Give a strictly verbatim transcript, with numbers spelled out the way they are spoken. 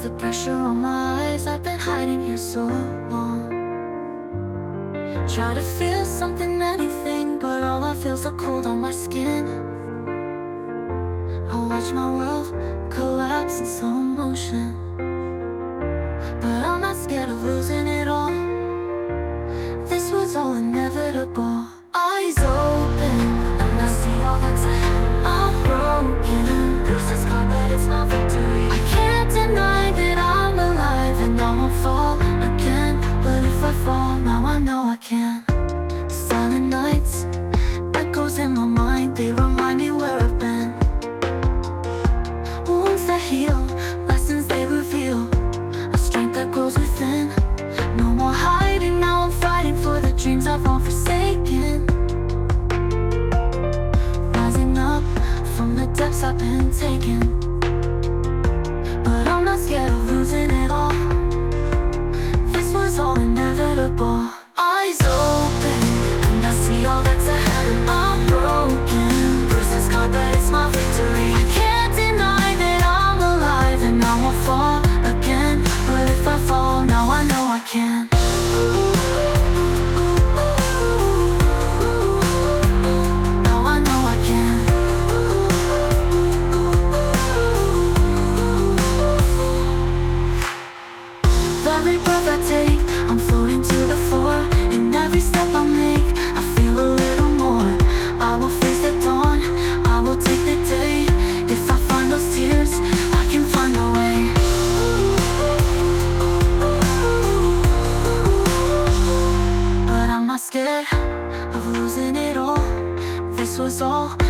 the pressure on my eyes. I've been hiding here so long. Try to feel something, anything, but all I feel's the cold on my skin. I watch my world collapse in slow motion, but I'm not scared of losing it all. This was all inevitable. Eyes open, and I see all that's ahead. I'm broken, bruises scarred, but it's not victory. I can't deny that I'm alive, and I won't fall again. But if I fall, now I know I can. Silent nights, echoes in my mind, they remind me where I've been. Wounds that heal, lessons they reveal, a strength that grows within. No more hiding, now I'm fighting for the dreams I've all forsaken. Rising up from the depths I've been taken, but I'm not scared of losing it all. This was all inevitable. Eyes open, and I see all that's ahead. I'm broken, bruises scarred, but it's my victory. I can't deny that I'm alive, and I won't fall again. But if I fall, now I know I can. Now I know I can. Every breath I take, I'm floating to the fore. In every step I make, I feel a little more. I will face the dawn, I will take the day. If I find those tears, I can find a way. But I'm not scared of losing it all. This was all